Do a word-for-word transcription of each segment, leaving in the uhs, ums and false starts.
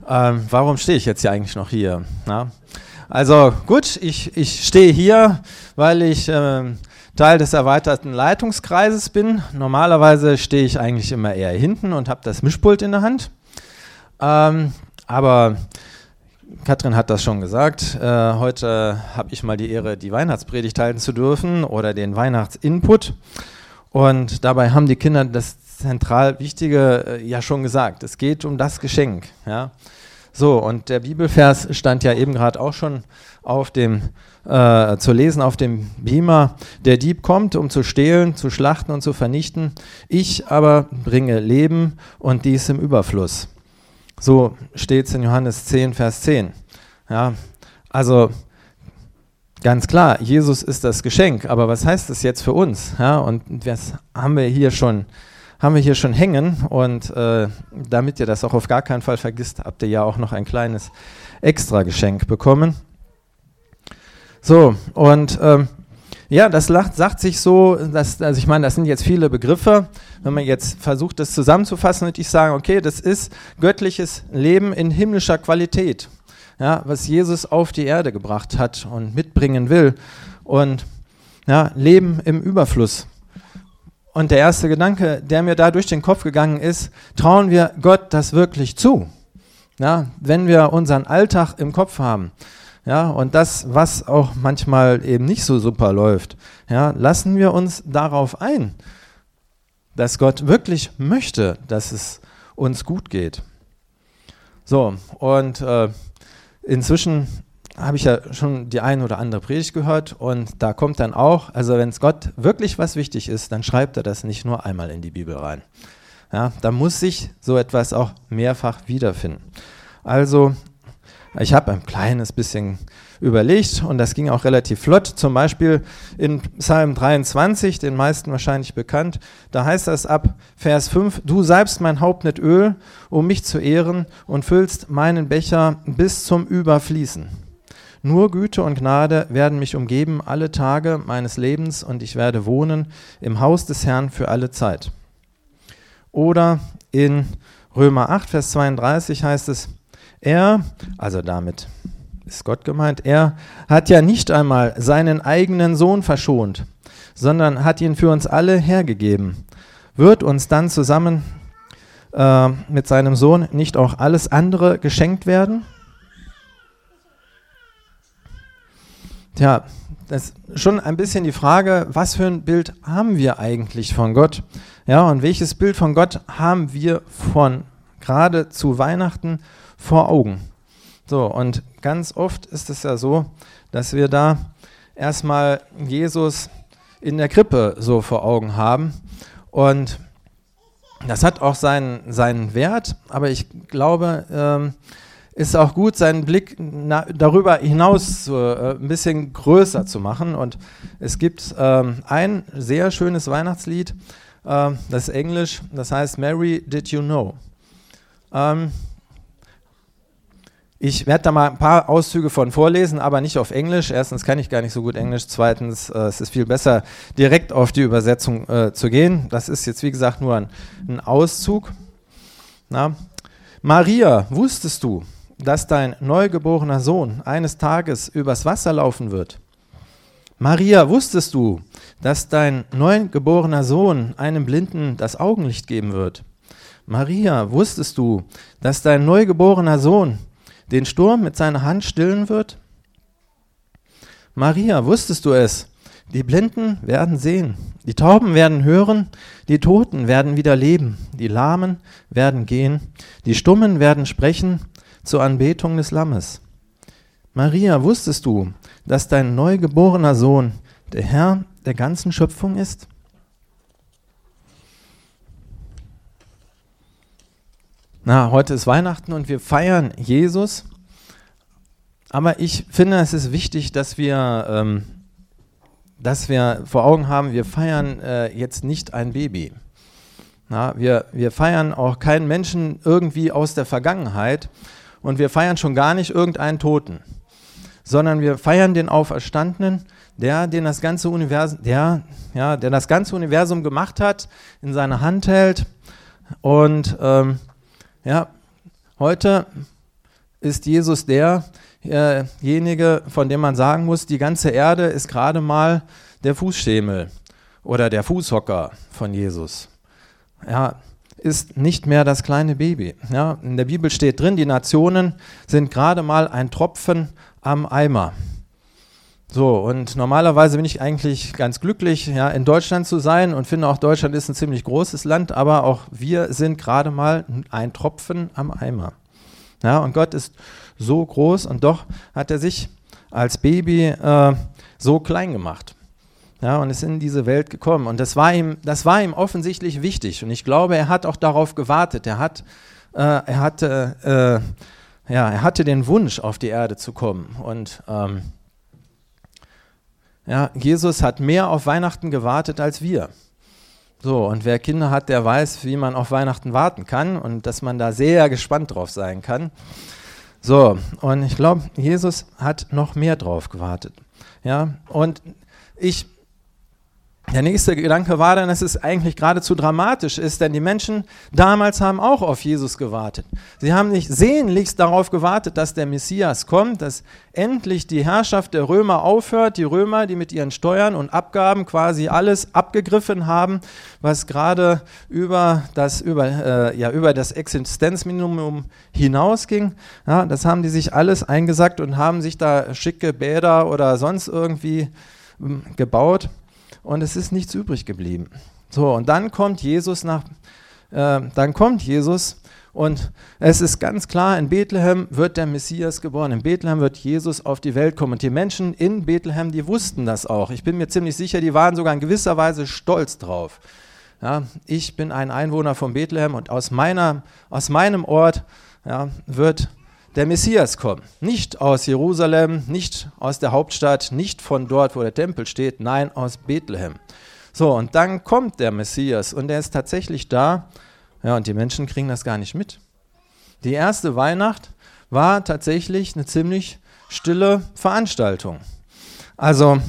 Ähm, warum stehe ich jetzt hier eigentlich noch hier? Na? Also gut, ich, ich stehe hier, weil ich ähm, Teil des erweiterten Leitungskreises bin. Normalerweise stehe ich eigentlich immer eher hinten und habe das Mischpult in der Hand. Ähm, aber Katrin hat das schon gesagt, äh, heute habe ich mal die Ehre, die Weihnachtspredigt halten zu dürfen oder den Weihnachtsinput. Und dabei haben die Kinder das zentral Wichtige äh, ja schon gesagt. Es geht um das Geschenk. Ja? So, und der Bibelvers stand ja eben gerade auch schon auf dem, äh, zu lesen auf dem Beamer. Der Dieb kommt, um zu stehlen, zu schlachten und zu vernichten. Ich aber bringe Leben und dies im Überfluss. So steht es in Johannes zehn, Vers zehn. Ja, also ganz klar, Jesus ist das Geschenk, aber was heißt das jetzt für uns? Ja, und das haben wir hier schon, haben wir hier schon hängen und äh, damit ihr das auch auf gar keinen Fall vergisst, habt ihr ja auch noch ein kleines Extra-Geschenk bekommen. So, und ähm, ja, das sagt sich so, dass, also ich meine, das sind jetzt viele Begriffe. Wenn man jetzt versucht, das zusammenzufassen, würde ich sagen, okay, das ist göttliches Leben in himmlischer Qualität, ja, was Jesus auf die Erde gebracht hat und mitbringen will. Und ja, Leben im Überfluss. Und der erste Gedanke, der mir da durch den Kopf gegangen ist, trauen wir Gott das wirklich zu? Ja, wenn wir unseren Alltag im Kopf haben. Ja, und das, was auch manchmal eben nicht so super läuft, ja, lassen wir uns darauf ein, dass Gott wirklich möchte, dass es uns gut geht. So, und äh, inzwischen habe ich ja schon die eine oder andere Predigt gehört und da kommt dann auch, also wenn es Gott wirklich was wichtig ist, dann schreibt er das nicht nur einmal in die Bibel rein. Ja, da muss sich so etwas auch mehrfach wiederfinden. Also ich habe ein kleines bisschen überlegt und das ging auch relativ flott. Zum Beispiel in Psalm dreiundzwanzig, den meisten wahrscheinlich bekannt, da heißt das ab Vers fünf, du salbst mein Haupt mit Öl, um mich zu ehren und füllst meinen Becher bis zum Überfließen. Nur Güte und Gnade werden mich umgeben alle Tage meines Lebens und ich werde wohnen im Haus des Herrn für alle Zeit. Oder in Römer acht, Vers zweiunddreißig heißt es, er, also damit ist Gott gemeint, er hat ja nicht einmal seinen eigenen Sohn verschont, sondern hat ihn für uns alle hergegeben. Wird uns dann zusammen äh, mit seinem Sohn nicht auch alles andere geschenkt werden? Tja, das ist schon ein bisschen die Frage, was für ein Bild haben wir eigentlich von Gott? Ja, und welches Bild von Gott haben wir von gerade zu Weihnachten vor Augen? So, und ganz oft ist es ja so, dass wir da erstmal Jesus in der Krippe so vor Augen haben und das hat auch seinen, seinen Wert, aber ich glaube, ähm, ist auch gut, seinen Blick na, darüber hinaus so, äh, ein bisschen größer zu machen und es gibt ähm, ein sehr schönes Weihnachtslied, äh, das ist Englisch, das heißt Mary, Did You Know? Ähm, Ich werde da mal ein paar Auszüge von vorlesen, aber nicht auf Englisch. Erstens kann ich gar nicht so gut Englisch. Zweitens, äh, es ist viel besser, direkt auf die Übersetzung äh, zu gehen. Das ist jetzt, wie gesagt, nur ein, ein Auszug. Na? Maria, wusstest du, dass dein neugeborener Sohn eines Tages übers Wasser laufen wird? Maria, wusstest du, dass dein neugeborener Sohn einem Blinden das Augenlicht geben wird? Maria, wusstest du, dass dein neugeborener Sohn den Sturm mit seiner Hand stillen wird? Maria, wusstest du es? Die Blinden werden sehen, die Tauben werden hören, die Toten werden wieder leben, die Lahmen werden gehen, die Stummen werden sprechen zur Anbetung des Lammes. Maria, wusstest du, dass dein neugeborener Sohn der Herr der ganzen Schöpfung ist? Na, heute ist Weihnachten und wir feiern Jesus, aber ich finde, es ist wichtig, dass wir, ähm, dass wir vor Augen haben, wir feiern äh, jetzt nicht ein Baby. Na, wir, wir feiern auch keinen Menschen irgendwie aus der Vergangenheit und wir feiern schon gar nicht irgendeinen Toten, sondern wir feiern den Auferstandenen, der, den das ganze Universum, der, ja, der das ganze Universum gemacht hat, in seiner Hand hält und ähm, ja, heute ist Jesus derjenige, von dem man sagen muss, die ganze Erde ist gerade mal der Fußschemel oder der Fußhocker von Jesus. Ja, ist nicht mehr das kleine Baby. Ja, in der Bibel steht drin, die Nationen sind gerade mal ein Tropfen am Eimer. So, und normalerweise bin ich eigentlich ganz glücklich, ja, in Deutschland zu sein und finde auch, Deutschland ist ein ziemlich großes Land, aber auch wir sind gerade mal ein Tropfen am Eimer. Ja, und Gott ist so groß und doch hat er sich als Baby äh, so klein gemacht. Ja, und ist in diese Welt gekommen. Und das war ihm, das war ihm offensichtlich wichtig. Und ich glaube, er hat auch darauf gewartet. Er hat, äh, er hatte, äh, ja, er hatte den Wunsch, auf die Erde zu kommen. Und ähm, ja, Jesus hat mehr auf Weihnachten gewartet als wir. So, und wer Kinder hat, der weiß, wie man auf Weihnachten warten kann und dass man da sehr gespannt drauf sein kann. So, und ich glaube, Jesus hat noch mehr drauf gewartet. Ja, und ich, der nächste Gedanke war dann, dass es eigentlich geradezu dramatisch ist, denn die Menschen damals haben auch auf Jesus gewartet. Sie haben nicht sehnlichst darauf gewartet, dass der Messias kommt, dass endlich die Herrschaft der Römer aufhört, die Römer, die mit ihren Steuern und Abgaben quasi alles abgegriffen haben, was gerade über das, über, äh, ja, über das Existenzminimum hinausging. Ja, das haben die sich alles eingesackt und haben sich da schicke Bäder oder sonst irgendwie ähm, gebaut. Und es ist nichts übrig geblieben. So, und dann kommt Jesus nach, äh, dann kommt Jesus und es ist ganz klar, in Bethlehem wird der Messias geboren. In Bethlehem wird Jesus auf die Welt kommen. Und die Menschen in Bethlehem, die wussten das auch. Ich bin mir ziemlich sicher, die waren sogar in gewisser Weise stolz drauf. Ja, ich bin ein Einwohner von Bethlehem und aus, meiner, aus meinem Ort ja, wird der Messias kommen. Nicht aus Jerusalem, nicht aus der Hauptstadt, nicht von dort, wo der Tempel steht, nein, aus Bethlehem. So, und dann kommt der Messias und er ist tatsächlich da. Ja, und die Menschen kriegen das gar nicht mit. Die erste Weihnacht war tatsächlich eine ziemlich stille Veranstaltung. Also,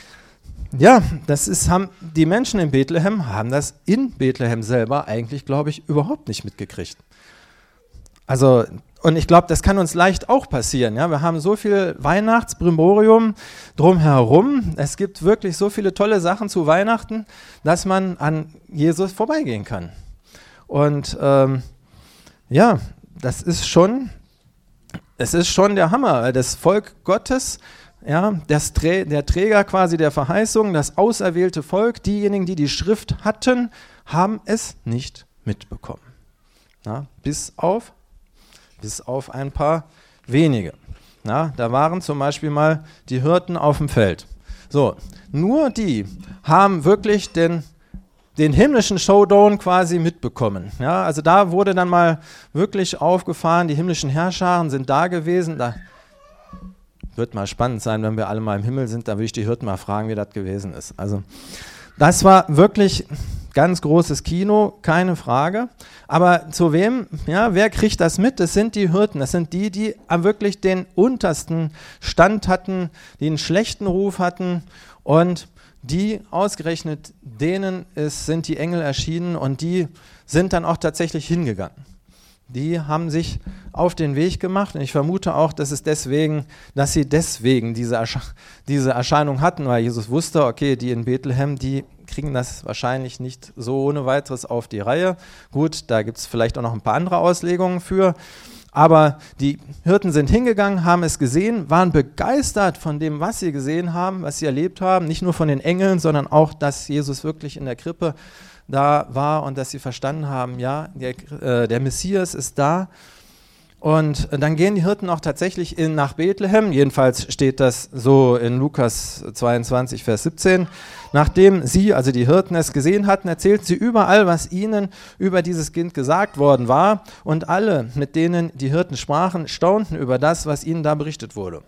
ja, das ist, haben, die Menschen in Bethlehem haben das in Bethlehem selber eigentlich, glaube ich, überhaupt nicht mitgekriegt. Also, und ich glaube, das kann uns leicht auch passieren. Ja? Wir haben so viel Weihnachtsbrimborium drumherum. Es gibt wirklich so viele tolle Sachen zu Weihnachten, dass man an Jesus vorbeigehen kann. Und ähm, ja, das ist schon, es ist schon der Hammer. Das Volk Gottes, ja, das Trä- der Träger quasi der Verheißung, das auserwählte Volk, diejenigen, die die Schrift hatten, haben es nicht mitbekommen. Ja? Bis auf bis auf ein paar wenige. Ja, da waren zum Beispiel mal die Hirten auf dem Feld. So, nur die haben wirklich den, den himmlischen Showdown quasi mitbekommen. Ja, also da wurde dann mal wirklich aufgefahren, die himmlischen Herrscharen sind da gewesen. Da wird mal spannend sein, wenn wir alle mal im Himmel sind, da würde ich die Hirten mal fragen, wie das gewesen ist. Also das war wirklich ganz großes Kino, keine Frage. Aber zu wem, ja, wer kriegt das mit? Das sind die Hirten. Das sind die, die wirklich den untersten Stand hatten, die einen schlechten Ruf hatten und die ausgerechnet denen ist, sind die Engel erschienen und die sind dann auch tatsächlich hingegangen. Die haben sich auf den Weg gemacht und ich vermute auch, dass es deswegen, dass sie deswegen diese, Ersche- diese Erscheinung hatten, weil Jesus wusste, okay, die in Bethlehem, die kriegen das wahrscheinlich nicht so ohne weiteres auf die Reihe. Gut, da gibt es vielleicht auch noch ein paar andere Auslegungen für, aber die Hirten sind hingegangen, haben es gesehen, waren begeistert von dem, was sie gesehen haben, was sie erlebt haben, nicht nur von den Engeln, sondern auch, dass Jesus wirklich in der Krippe da war und dass sie verstanden haben, ja, der, äh, der Messias ist da. Und dann gehen die Hirten auch tatsächlich in, nach Bethlehem, jedenfalls steht das so in Lukas zweiundzwanzig, Vers siebzehn. Nachdem sie, also die Hirten, es gesehen hatten, erzählten sie überall, was ihnen über dieses Kind gesagt worden war. Und alle, mit denen die Hirten sprachen, staunten über das, was ihnen da berichtet wurde.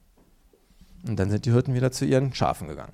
Und dann sind die Hirten wieder zu ihren Schafen gegangen.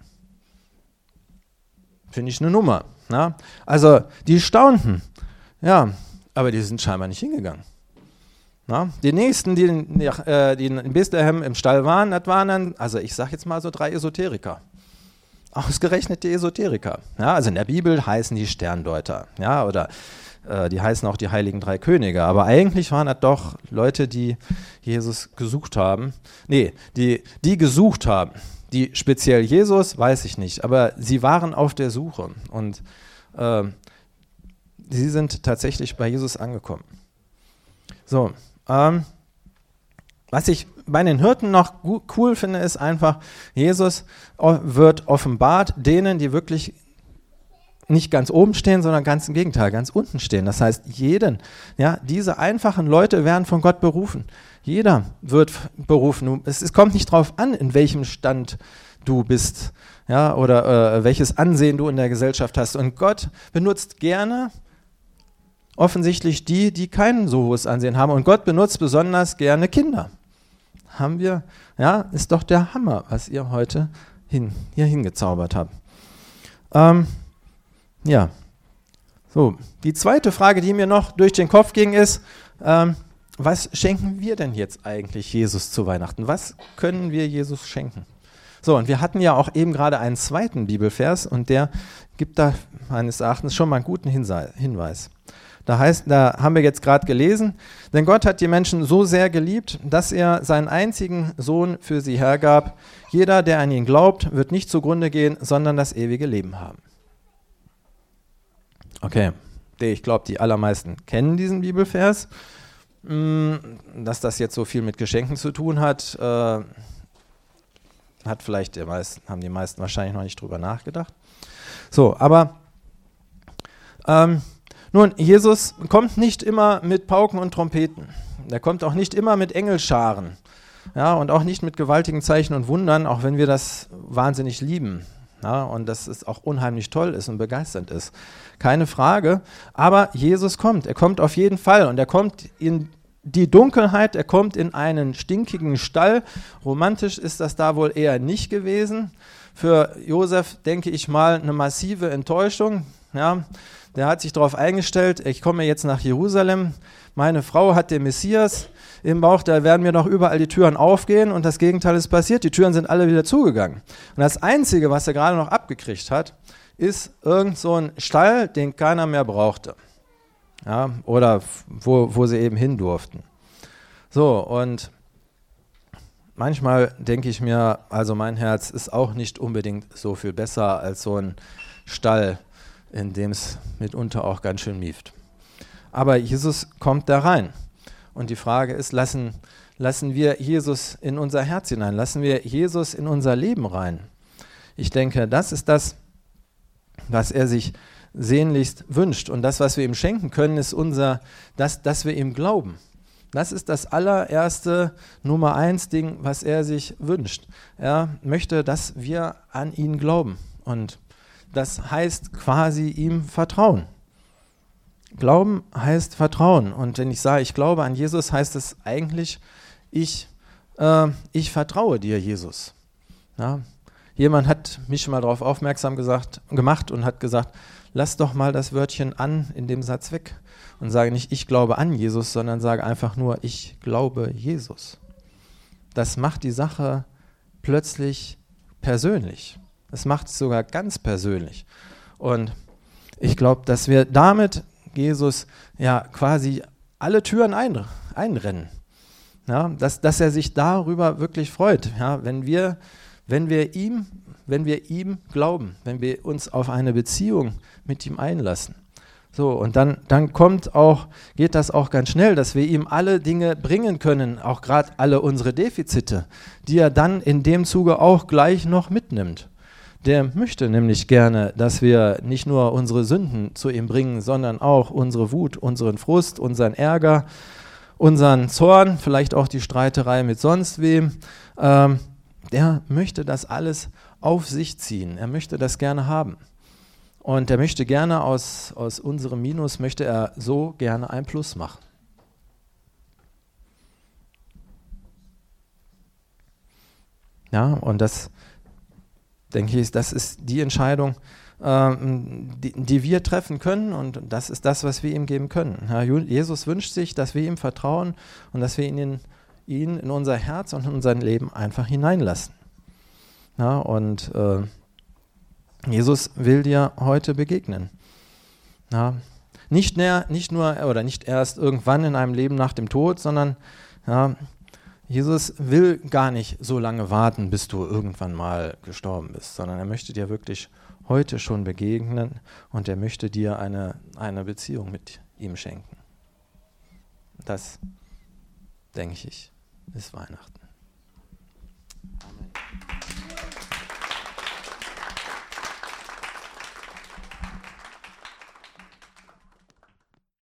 Finde ich eine Nummer. Na? Also die staunten, ja, aber die sind scheinbar nicht hingegangen. Na? Die nächsten, die in, äh, die in Bethlehem im Stall waren, das waren dann, also ich sage jetzt mal so drei Esoteriker. Ausgerechnete Esoteriker. Ja? Also in der Bibel heißen die Sterndeuter, ja, oder Äh, die heißen auch die Heiligen Drei Könige. Aber eigentlich waren das doch Leute, die Jesus gesucht haben. Nee, die, die gesucht haben. Die speziell Jesus, weiß ich nicht. Aber sie waren auf der Suche. Und äh, sie sind tatsächlich bei Jesus angekommen. So, ähm, was ich bei den Hirten noch cool finde, ist einfach, Jesus wird offenbart denen, die wirklich nicht ganz oben stehen, sondern ganz im Gegenteil, ganz unten stehen. Das heißt, jeden, ja, diese einfachen Leute werden von Gott berufen. Jeder wird berufen. Es, es kommt nicht darauf an, in welchem Stand du bist, ja, oder äh, welches Ansehen du in der Gesellschaft hast. Und Gott benutzt gerne offensichtlich die, die kein so hohes Ansehen haben. Und Gott benutzt besonders gerne Kinder. Haben wir, ja, ist doch der Hammer, was ihr heute hin, hier hingezaubert habt. Ähm, ja, so, die zweite Frage, die mir noch durch den Kopf ging, ist, ähm, was schenken wir denn jetzt eigentlich Jesus zu Weihnachten? Was können wir Jesus schenken? So, und wir hatten ja auch eben gerade einen zweiten Bibelvers und der gibt da meines Erachtens schon mal einen guten Hinweis. Da heißt, da haben wir jetzt gerade gelesen, denn Gott hat die Menschen so sehr geliebt, dass er seinen einzigen Sohn für sie hergab. Jeder, der an ihn glaubt, wird nicht zugrunde gehen, sondern das ewige Leben haben. Okay, ich glaube, die allermeisten kennen diesen Bibelvers. Dass das jetzt so viel mit Geschenken zu tun hat, äh, hat vielleicht die meisten, haben die meisten wahrscheinlich noch nicht drüber nachgedacht. So, aber ähm, nun, Jesus kommt nicht immer mit Pauken und Trompeten. Er kommt auch nicht immer mit Engelscharen. Ja, und auch nicht mit gewaltigen Zeichen und Wundern, auch wenn wir das wahnsinnig lieben. Ja, und dass es auch unheimlich toll ist und begeisternd ist. Keine Frage. Aber Jesus kommt. Er kommt auf jeden Fall. Und er kommt in die Dunkelheit. Er kommt in einen stinkigen Stall. Romantisch ist das da wohl eher nicht gewesen. Für Josef, denke ich mal, eine massive Enttäuschung. Ja, der hat sich darauf eingestellt, ich komme jetzt nach Jerusalem, meine Frau hat den Messias im Bauch, da werden mir doch überall die Türen aufgehen und das Gegenteil ist passiert, die Türen sind alle wieder zugegangen. Und das Einzige, was er gerade noch abgekriegt hat, ist irgend so ein Stall, den keiner mehr brauchte. Ja, oder wo, wo sie eben hin durften. So, und manchmal denke ich mir, also mein Herz ist auch nicht unbedingt so viel besser als so ein Stall, in dem es mitunter auch ganz schön mieft. Aber Jesus kommt da rein. Und die Frage ist, lassen, lassen wir Jesus in unser Herz hinein? Lassen wir Jesus in unser Leben rein? Ich denke, das ist das, was er sich sehnlichst wünscht. Und das, was wir ihm schenken können, ist unser, das, dass wir ihm glauben. Das ist das allererste Nummer eins Ding, was er sich wünscht. Er möchte, dass wir an ihn glauben. Und das heißt quasi ihm vertrauen. Glauben heißt Vertrauen. Und wenn ich sage, ich glaube an Jesus, heißt es eigentlich, ich, äh, ich vertraue dir, Jesus. Ja? Jemand hat mich mal darauf aufmerksam gesagt, gemacht und hat gesagt, lass doch mal das Wörtchen an in dem Satz weg und sage nicht, ich glaube an Jesus, sondern sage einfach nur, ich glaube Jesus. Das macht die Sache plötzlich persönlich. Es macht es sogar ganz persönlich. Und ich glaube, dass wir damit Jesus ja quasi alle Türen ein, einrennen. Ja, dass, dass er sich darüber wirklich freut. Ja, wenn wir, wenn wir ihm, wenn wir ihm glauben, wenn wir uns auf eine Beziehung mit ihm einlassen. So, und dann, dann kommt auch, geht das auch ganz schnell, dass wir ihm alle Dinge bringen können, auch gerade alle unsere Defizite, die er dann in dem Zuge auch gleich noch mitnimmt. Der möchte nämlich gerne, dass wir nicht nur unsere Sünden zu ihm bringen, sondern auch unsere Wut, unseren Frust, unseren Ärger, unseren Zorn, vielleicht auch die Streiterei mit sonst wem. Ähm, der möchte das alles auf sich ziehen. Er möchte das gerne haben. Und er möchte gerne aus, aus unserem Minus, möchte er so gerne ein Plus machen. Ja, und das denke ich, das ist die Entscheidung, ähm, die, die wir treffen können und das ist das, was wir ihm geben können. Ja, Jesus wünscht sich, dass wir ihm vertrauen und dass wir ihn in, ihn in unser Herz und in unser Leben einfach hineinlassen. Ja, und äh, Jesus will dir heute begegnen. Ja, Nicht, näher, nicht nur oder nicht erst irgendwann in einem Leben nach dem Tod, sondern ja, Jesus will gar nicht so lange warten, bis du irgendwann mal gestorben bist, sondern er möchte dir wirklich heute schon begegnen und er möchte dir eine, eine Beziehung mit ihm schenken. Das, denke ich, ist Weihnachten.